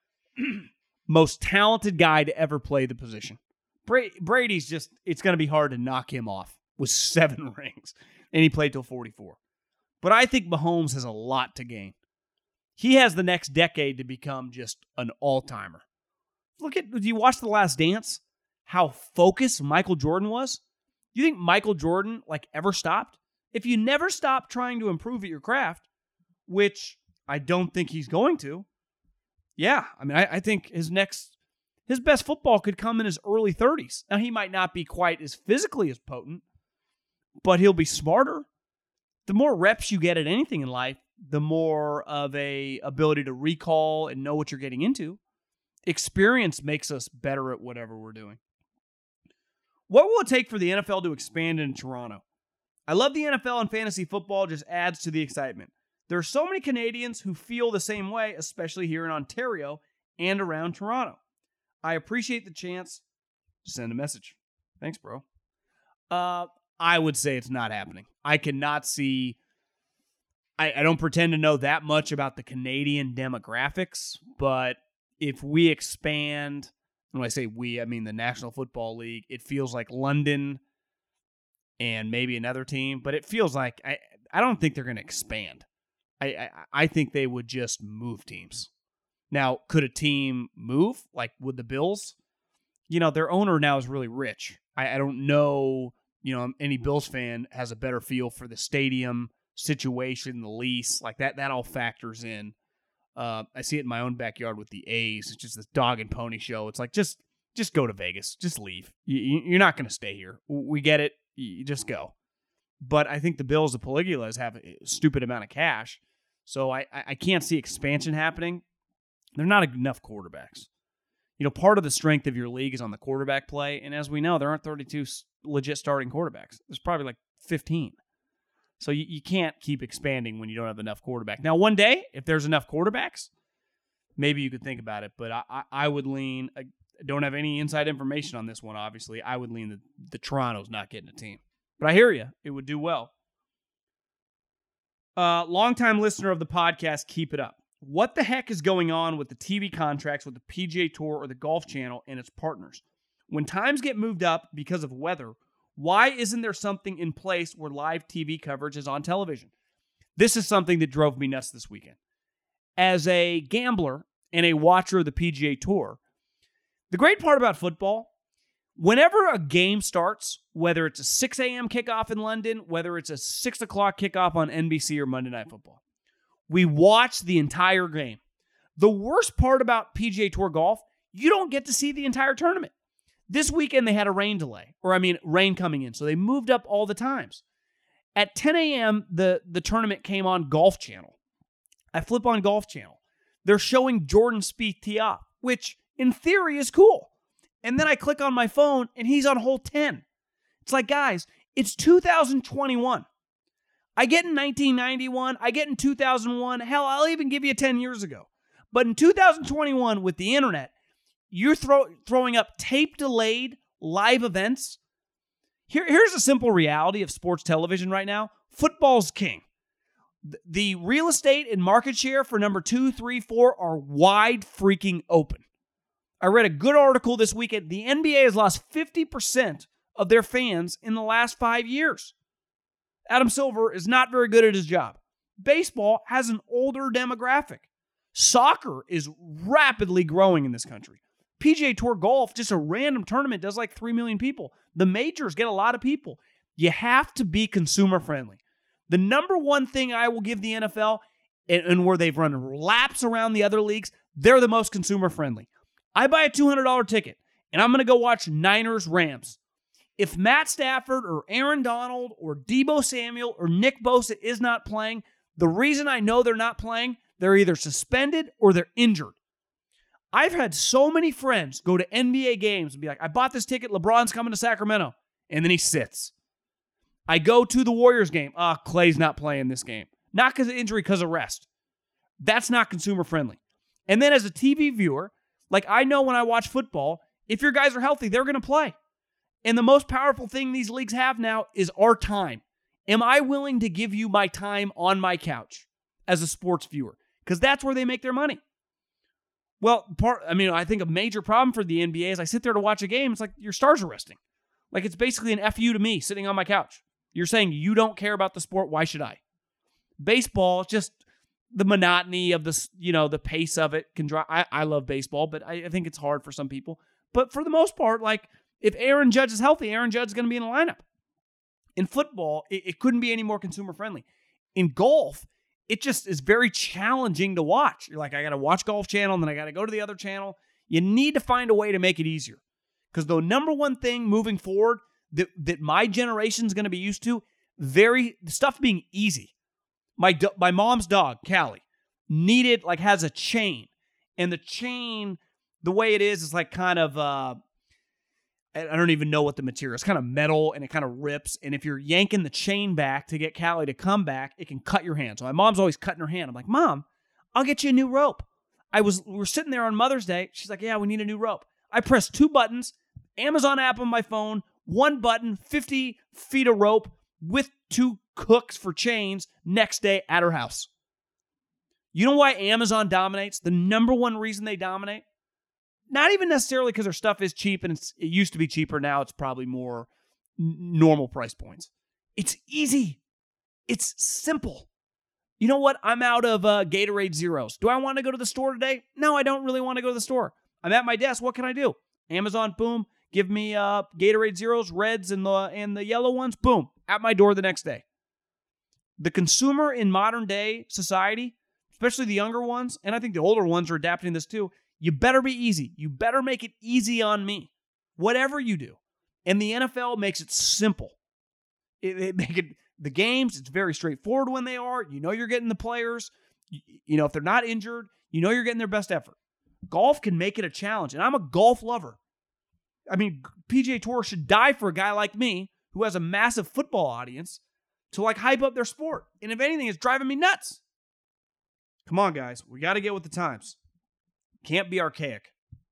Most talented guy to ever play the position. Brady's just, it's going to be hard to knock him off with seven rings. And he played till forty-four. But I think Mahomes has a lot to gain. He has the next decade to become just an all-timer. Look at, did you watch The Last Dance? How focused Michael Jordan was? Do you think Michael Jordan like ever stopped? If you never stop trying to improve at your craft, which I don't think he's going to, yeah, I mean, I, I think his next, his best football could come in his early thirties. Now, he might not be quite as physically as potent, but he'll be smarter. The more reps you get at anything in life, the more of a ability to recall and know what you're getting into. Experience makes us better at whatever we're doing. What will it take for the N F L to expand in Toronto? I love the N F L, and fantasy football just adds to the excitement. There are so many Canadians who feel the same way, especially here in Ontario and around Toronto. I appreciate the chance to send a message. Thanks, bro. Uh, I would say it's not happening. I cannot see... I, I don't pretend to know that much about the Canadian demographics, but if we expand... When I say we, I mean the National Football League, it feels like London and maybe another team, but it feels like... I, I don't think they're going to expand. I, I I think they would just move teams. Now, could a team move? Like, would the Bills? You know, their owner now is really rich. I, I don't know, you know, any Bills fan has a better feel for the stadium situation, the lease. Like, that that all factors in. Uh, I see it in my own backyard with the A's. It's just this dog and pony show. It's like, just just go to Vegas. Just leave. You, you're not going to stay here. We get it. You just go. But I think the Bills, the Peligulas, have a stupid amount of cash. So I, I can't see expansion happening. They're not enough quarterbacks. You know, part of the strength of your league is on the quarterback play. And as we know, there aren't thirty-two legit starting quarterbacks. There's probably like fifteen. So you, you can't keep expanding when you don't have enough quarterback. Now, one day, if there's enough quarterbacks, maybe you could think about it. But I, I, I would lean, I don't have any inside information on this one, obviously. I would lean the, the Toronto's not getting a team. But I hear you. It would do well. Uh, longtime listener of the podcast, keep it up. What the heck is going on with the T V contracts with the P G A Tour or the Golf Channel and its partners? When times get moved up because of weather, why isn't there something in place where live T V coverage is on television? This is something that drove me nuts this weekend. As a gambler and a watcher of the P G A Tour, the great part about football, whenever a game starts, whether it's a six a.m. kickoff in London, whether it's a six o'clock kickoff on N B C or Monday Night Football, we watch the entire game. The worst part about P G A Tour golf, you don't get to see the entire tournament. This weekend, they had a rain delay, or I mean, rain coming in, so they moved up all the times. At ten a.m., the, the tournament came on Golf Channel. I flip on Golf Channel. They're showing Jordan Spieth tee off, which in theory is cool. And then I click on my phone, and he's on hole ten. It's like, guys, it's two thousand twenty-one. I get in nineteen ninety-one, I get in two thousand one, hell, I'll even give you ten years ago. But in two thousand twenty-one, with the internet, you're throw, throwing up tape-delayed live events. Here, here's a simple reality of sports television right now. Football's king. The real estate and market share for number two, three, four are wide freaking open. I read a good article this weekend. The N B A has lost fifty percent of their fans in the last five years. Adam Silver is not very good at his job. Baseball has an older demographic. Soccer is rapidly growing in this country. P G A Tour Golf, just a random tournament, does like three million people. The majors get a lot of people. You have to be consumer friendly. The number one thing I will give the N F L, and, and where they've run laps around the other leagues, they're the most consumer friendly. I buy a two hundred dollars ticket, and I'm going to go watch Niners-Rams. If Matt Stafford or Aaron Donald or Deebo Samuel or Nick Bosa is not playing, the reason I know they're not playing, they're either suspended or they're injured. I've had so many friends go to N B A games and be like, I bought this ticket, LeBron's coming to Sacramento, and then he sits. I go to the Warriors game. Ah, oh, Clay's not playing this game. Not because of injury, because of rest. That's not consumer friendly. And then as a T V viewer, like I know when I watch football, if your guys are healthy, they're going to play. And the most powerful thing these leagues have now is our time. Am I willing to give you my time on my couch as a sports viewer? Because that's where they make their money. Well, part, I mean, I think a major problem for the N B A is I sit there to watch a game, it's like your stars are resting. Like it's basically an F you to me sitting on my couch. You're saying you don't care about the sport, why should I? Baseball, just the monotony of the, you know, the pace of it can drive. I, I love baseball, but I, I think it's hard for some people. But for the most part, like if Aaron Judge is healthy, Aaron Judge is going to be in the lineup. In football, it, it couldn't be any more consumer friendly. In golf, it just is very challenging to watch. You're like, I got to watch Golf Channel, and then I got to go to the other channel. You need to find a way to make it easier. Because the number one thing moving forward that, that my generation is going to be used to, very stuff being easy. My do, my mom's dog, Callie, needed, like, has a chain. And the chain, the way it is, is like kind of, uh, I don't even know what the material is. It's kind of metal, and it kind of rips. And if you're yanking the chain back to get Callie to come back, it can cut your hand. So my mom's always cutting her hand. I'm like, Mom, I'll get you a new rope. I was, we were sitting there on Mother's Day. She's like, yeah, we need a new rope. I pressed two buttons, Amazon app on my phone, one button, fifty feet of rope with two hooks for chains next day at her house. You know why Amazon dominates? The number one reason they dominate? Not even necessarily because their stuff is cheap and it's, it used to be cheaper. Now it's probably more n- normal price points. It's easy. It's simple. You know what? I'm out of uh, Gatorade Zeros. Do I want to go to the store today? No, I don't really want to go to the store. I'm at my desk. What can I do? Amazon, boom. Give me uh, Gatorade Zeros, reds, and the and the yellow ones. Boom. At my door the next day. The consumer in modern day society, especially the younger ones, and I think the older ones are adapting this too, you better be easy. You better make it easy on me. Whatever you do. And the N F L makes it simple. It, it make it the games, it's very straightforward when they are. You know you're getting the players. You, you know, if they're not injured, you know you're getting their best effort. Golf can make it a challenge. And I'm a golf lover. I mean, P G A Tour should die for a guy like me who has a massive football audience to like hype up their sport. And if anything, it's driving me nuts. Come on, guys. We got to get with the times. Can't be archaic.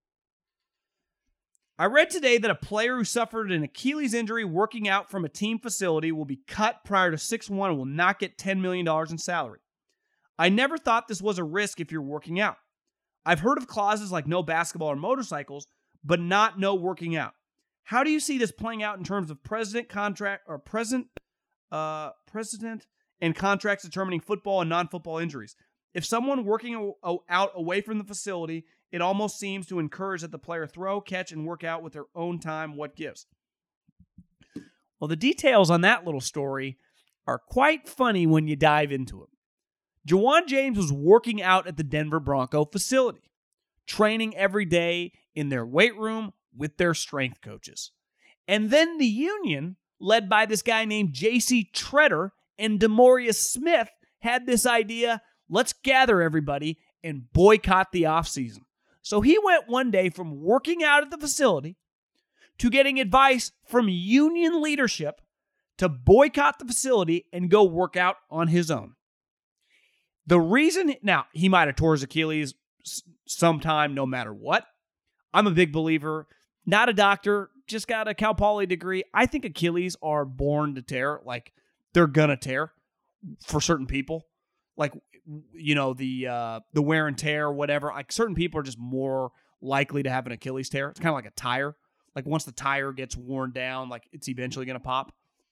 I read today that a player who suffered an Achilles injury working out from a team facility will be cut prior to six one and will not get ten million dollars in salary. I never thought this was a risk if you're working out. I've heard of clauses like no basketball or motorcycles, but not no working out. How do you see this playing out in terms of president contract or present uh, president and contracts determining football and non-football injuries? If someone working out away from the facility, it almost seems to encourage that the player throw, catch, and work out with their own time. What gives? Well, the details on that little story are quite funny when you dive into it. Ja'Wuan James was working out at the Denver Bronco facility, training every day in their weight room with their strength coaches. And then the union, led by this guy named J C Tretter and Demorius Smith, had this idea, let's gather everybody and boycott the offseason. So he went one day from working out at the facility to getting advice from union leadership to boycott the facility and go work out on his own. The reason, now, he might have tore his Achilles sometime no matter what. I'm a big believer, not a doctor, just got a Cal Poly degree. I think Achilles are born to tear, like they're gonna tear for certain people. Like, you know, the uh, the wear and tear, whatever. Like certain people are just more likely to have an Achilles tear. It's kind of like a tire. Like once the tire gets worn down, like it's eventually gonna pop.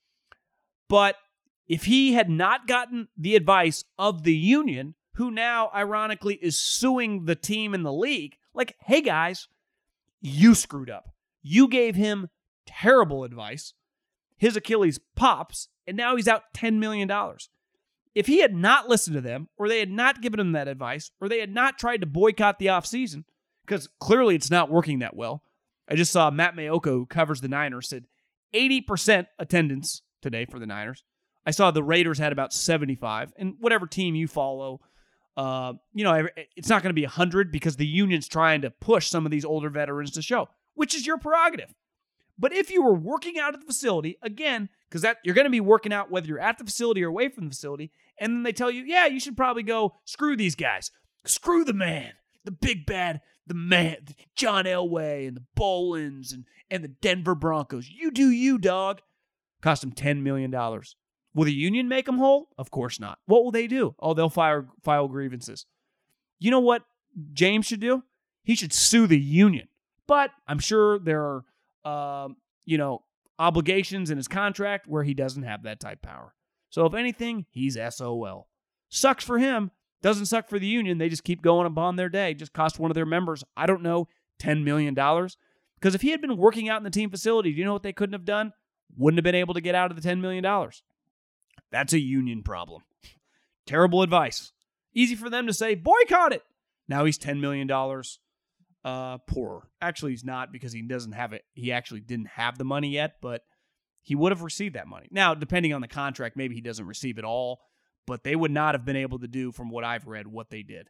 But if he had not gotten the advice of the union, who now, ironically, is suing the team in the league, like, hey, guys, you screwed up. You gave him terrible advice. His Achilles pops, and now he's out ten million dollars. If he had not listened to them, or they had not given him that advice, or they had not tried to boycott the offseason, because clearly it's not working that well. I just saw Matt Maiocco, who covers the Niners, said eighty percent attendance today for the Niners. I saw the Raiders had about seventy-five, and whatever team you follow, uh, you know, it's not going to be one hundred because the union's trying to push some of these older veterans to show, which is your prerogative. But if you were working out at the facility, again, because that you're going to be working out whether you're at the facility or away from the facility, and then they tell you, yeah, you should probably go screw these guys. Screw the man, the big bad, the man, John Elway and the Bolins and, and the Denver Broncos. You do you, dog. Cost them ten million dollars. Will the union make them whole? Of course not. What will they do? Oh, they'll file, file grievances. You know what James should do? He should sue the union. But I'm sure there are, uh, you know, obligations in his contract where he doesn't have that type of power. So if anything, he's S O L. Sucks for him. Doesn't suck for the union. They just keep going upon their day. Just cost one of their members, I don't know, ten million dollars. Because if he had been working out in the team facility, do you know what they couldn't have done? Wouldn't have been able to get out of the ten million dollars. That's a union problem. Terrible advice. Easy for them to say, boycott it. Now he's ten million dollars uh, poorer. Actually, he's not because he doesn't have it. He actually didn't have the money yet, but he would have received that money. Now, depending on the contract, maybe he doesn't receive it all, but they would not have been able to do, from what I've read, what they did.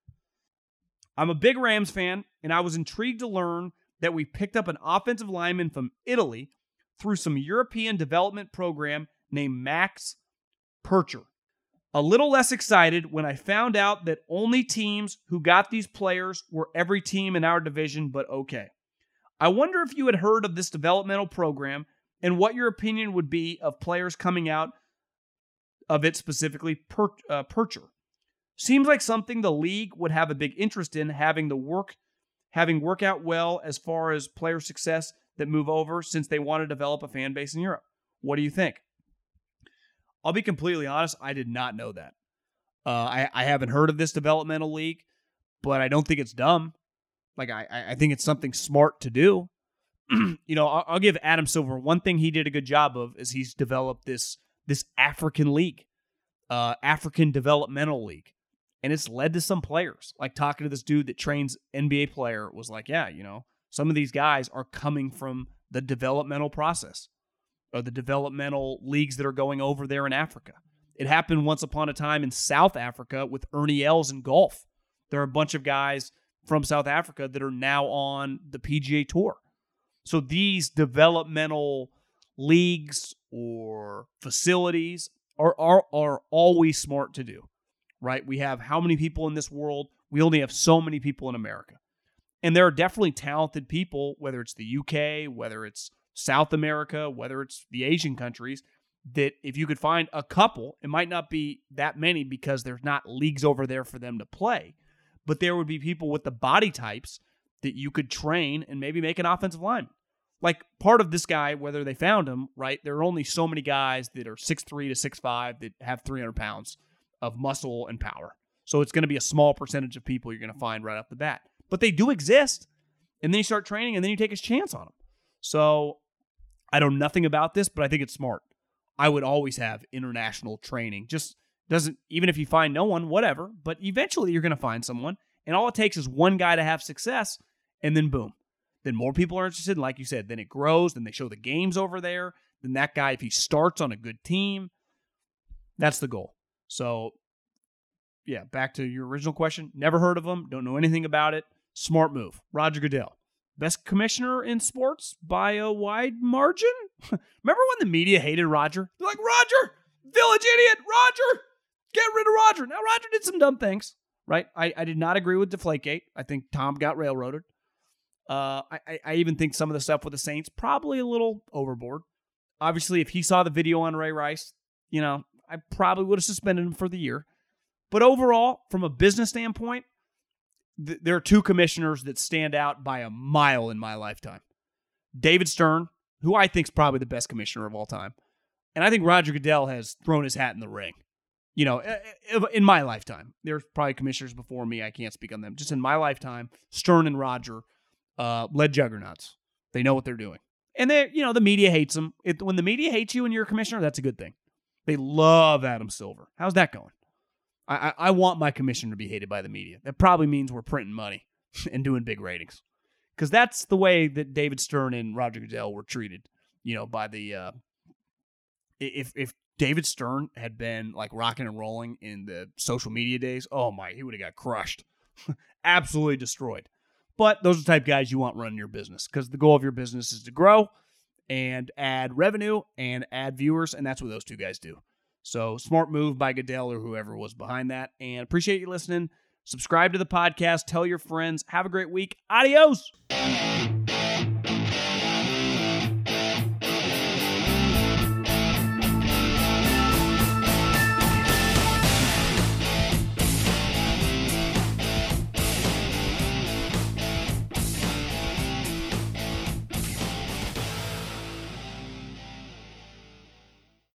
I'm a big Rams fan, and I was intrigued to learn that we picked up an offensive lineman from Italy through some European development program named Max Percher. A little less excited when I found out that only teams who got these players were every team in our division, but okay. I wonder if you had heard of this developmental program and what your opinion would be of players coming out of it, specifically per, uh, Percher. Seems like something the league would have a big interest in, having the work, having work out well as far as player success that move over, since they want to develop a fan base in Europe. What do you think? I'll be completely honest, I did not know that. Uh, I, I haven't heard of this developmental league, but I don't think it's dumb. Like, I, I think it's something smart to do. You know, I'll, I'll give Adam Silver one thing he did a good job of is he's developed this this African league, uh, African developmental league, and it's led to some players. Like talking to this dude that trains N B A player was like, yeah, you know, some of these guys are coming from the developmental process, or the developmental leagues that are going over there in Africa. It happened once upon a time in South Africa with Ernie Els in golf. There are a bunch of guys from South Africa that are now on the P G A Tour. So these developmental leagues or facilities are, are, are always smart to do, right? We have how many people in this world? We only have so many people in America. And there are definitely talented people, whether it's the U K, whether it's South America, whether it's the Asian countries, that if you could find a couple, it might not be that many because there's not leagues over there for them to play, but there would be people with the body types that you could train and maybe make an offensive lineman. Like part of this guy, whether they found him, right, there are only so many guys that are six three to six five that have three hundred pounds of muscle and power. So it's going to be a small percentage of people you're going to find right off the bat. But they do exist. And then you start training, and then you take a chance on them. So I know nothing about this, but I think it's smart. I would always have international training. Just doesn't, even if you find no one, whatever, but eventually you're going to find someone. And all it takes is one guy to have success, and then boom. Then more people are interested. And like you said, then it grows. Then they show the games over there. Then that guy, if he starts on a good team, that's the goal. So, yeah, back to your original question. Never heard of him. Don't know anything about it. Smart move. Roger Goodell. best commissioner in sports by a wide margin. Remember when the media hated Roger? They're like, Roger, village idiot, Roger, get rid of Roger. Now, Roger did some dumb things, right? I, I did not agree with Deflategate. I think Tom got railroaded. Uh, I, I even think some of the stuff with the Saints, probably a little overboard. Obviously, if he saw the video on Ray Rice, you know, I probably would have suspended him for the year. But overall, from a business standpoint, th- there are two commissioners that stand out by a mile in my lifetime. David Stern, who I think is probably the best commissioner of all time. And I think Roger Goodell has thrown his hat in the ring. You know, in my lifetime. There's probably commissioners before me. I can't speak on them. Just in my lifetime, Stern and Roger uh, led juggernauts. They know what they're doing. And they, you know, the media hates them. It, when the media hates you and you're a commissioner, that's a good thing. They love Adam Silver. How's that going? I, I, I want my commissioner to be hated by the media. That probably means we're printing money and doing big ratings. Because that's the way that David Stern and Roger Goodell were treated, you know, by the... Uh, if if David Stern had been like rocking and rolling in the social media days, oh my, he would have got crushed. Absolutely destroyed. But those are the type of guys you want running your business because the goal of your business is to grow and add revenue and add viewers, and that's what those two guys do. So smart move by Goodell or whoever was behind that, and appreciate you listening. Subscribe to the podcast. Tell your friends. Have a great week. Adios.